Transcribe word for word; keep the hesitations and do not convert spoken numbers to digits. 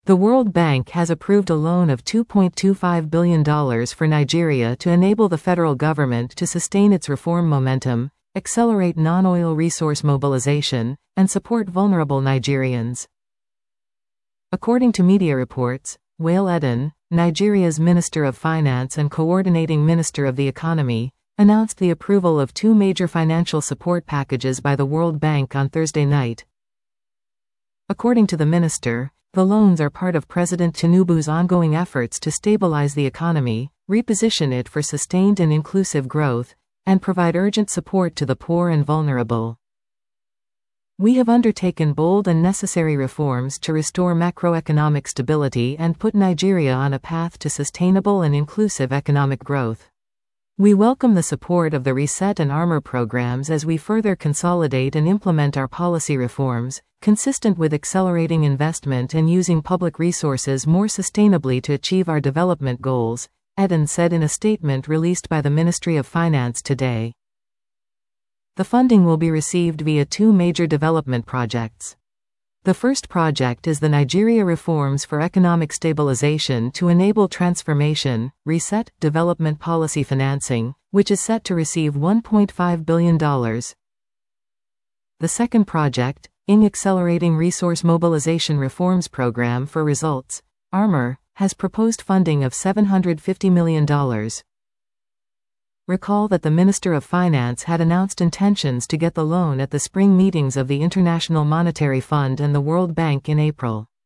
The World Bank has approved a loan of two point two five billion dollars for Nigeria to enable the federal government to sustain its reform momentum, accelerate non-oil resource mobilization, and support vulnerable Nigerians. According to media reports, Wale Edun, Nigeria's Minister of Finance and Coordinating Minister of the Economy, announced the approval of two major financial support packages by the World Bank on Thursday night. According to the minister, the loans are part of President Tinubu's ongoing efforts to stabilize the economy, reposition it for sustained and inclusive growth, and provide urgent support to the poor and vulnerable. We have undertaken bold and necessary reforms to restore macroeconomic stability and put Nigeria on a path to sustainable and inclusive economic growth. We welcome the support of the Reset and Armor programs as we further consolidate and implement our policy reforms, consistent with accelerating investment and using public resources more sustainably to achieve our development goals, Edun said in a statement released by the Ministry of Finance today. The funding will be received via two major development projects. The first project is the Nigeria Reforms for Economic Stabilization to Enable Transformation, Reset, Development Policy Financing, which is set to receive one point five billion dollars. The second project, I N G Accelerating Resource Mobilization Reforms Program for Results, ARMOR, has proposed funding of seven hundred fifty million dollars. Recall that the Minister of Finance had announced intentions to get the loan at the spring meetings of the International Monetary Fund and the World Bank in April.